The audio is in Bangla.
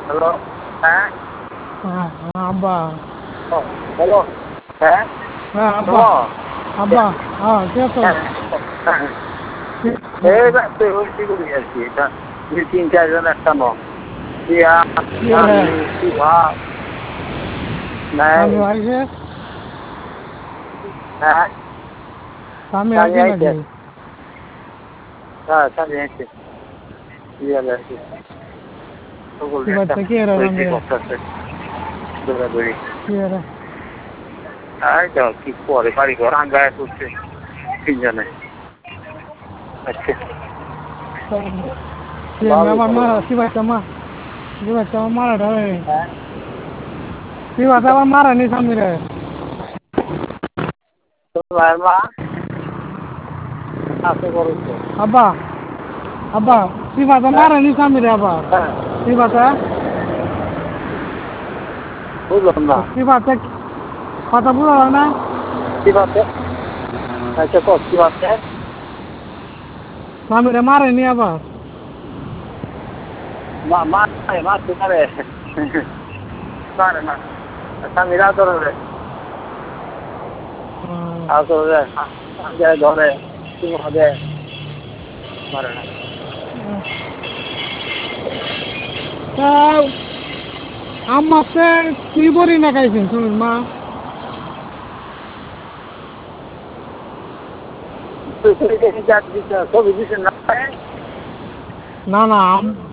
হ্যালো হ্যাঁ হ্যাঁ আব্বা হ্যালো হ্যাঁ হ্যাঁ আব্বা শোনো আব্বা হ্যাঁ কে তো হ্যাঁ হ্যাঁ এই রাত্রে হয়েছি করি আর কি এটা দুই তিন চারজন একটা নয় দিয়া আমি শিবা নাই আমি আইছে হ্যাঁ আমি স্বামী আইছে আইছে নাকি হ্যাঁ স্বামী আইছে দিয়া লাগছে সকল কি একটা বাচ্চা কি এরা হয়েছে রামরে করতেছে দৌড়াদৌড়ি কি এরা এই তো কি করে বাড়ি ঘর আঙ্গায় করছে তিনজনে আচ্ছা আমার মারা কি বাচ্চা কি বাচ্চা আমার মারা ঢালে হ্যাঁ কি বাচ্চা আমার মারা নি সামনে তোমার মা আছে করছে আব্বা আব্বা কি বাচ্চা হ্যাঁ মারা নি সামনে আবার হ্যাঁ কি বাচ্চা বুঝলাম না কি বাচ্চা কথা বুঝলো না কি বাতে আচ্ছা কত কি বাতে সামনে মারেনি আবার মারতে পারে পারে না স্বামীরা ধরে ধরে ধরে মারে না আমাকে কি বলি না খাইছেন শুনুন মা ছবি দিচ্ছেন না না না